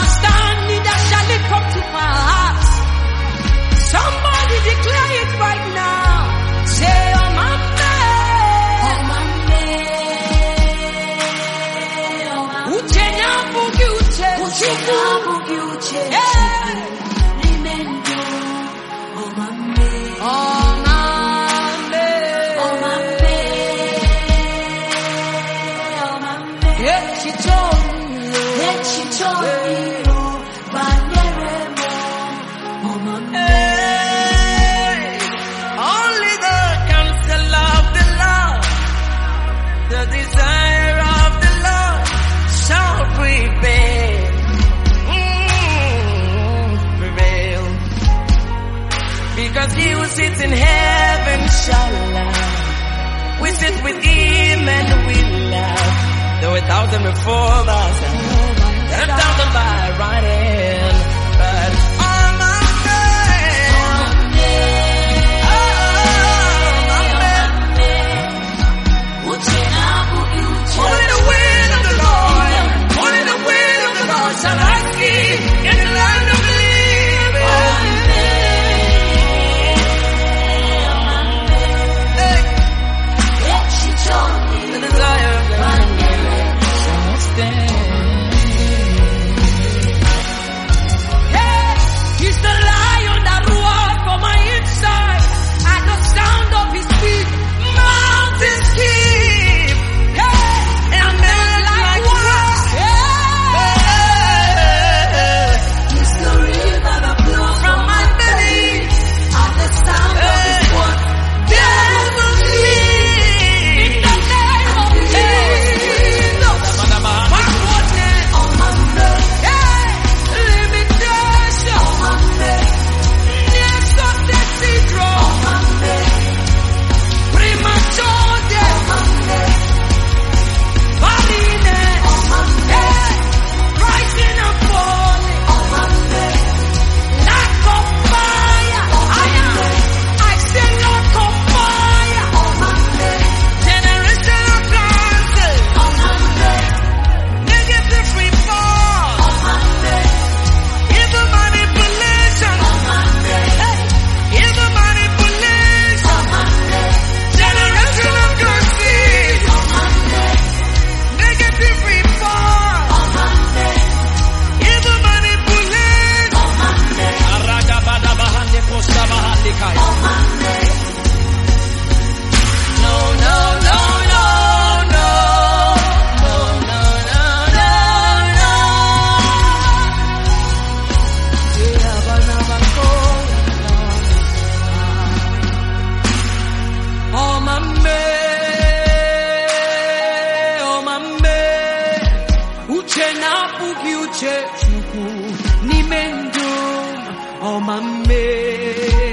must stand, neither shall it come to pass. Somebody declare it right now. Say, oh my man, oh my man, oh my man. Uchenya bugi uche, uchenya bugi uche, rimendo, oh my man, oh my man, oh my man, oh my man. Let you told me, Banyeremo, oh my man. Only the counsel of the Lord, the desire of the Lord shall prevail. Prevail. Because he who sits in heaven shall laugh. We sit with him and we laugh. There were 1,000 before us, 10,000 by right hand. But on my only the wind of the Lord, only the wind of the Lord shall I see in the land of the living. The desire of the Lord shall stand. He's the lion that roared for my inside. At the sound of his feet, mountains keep. And men like wax. He's the river that flows from my belly. At the sound of his voice, devils flee. In the name of Jesus. Backwardness. Limitation. Near-success syndrome. Premature death. Barrenness. Rising and falling. Lack of fire. I say lack of fire. Generational curses, negative report, evil manipulation, evil manipulation, generational curses, negative report, evil manipulation. Aragabadabahande kosabahandikai. No, no, no, no, no, no, no, no, no, no. Oh mame, uche na bugi uche chuku ni mendum. Oh mame.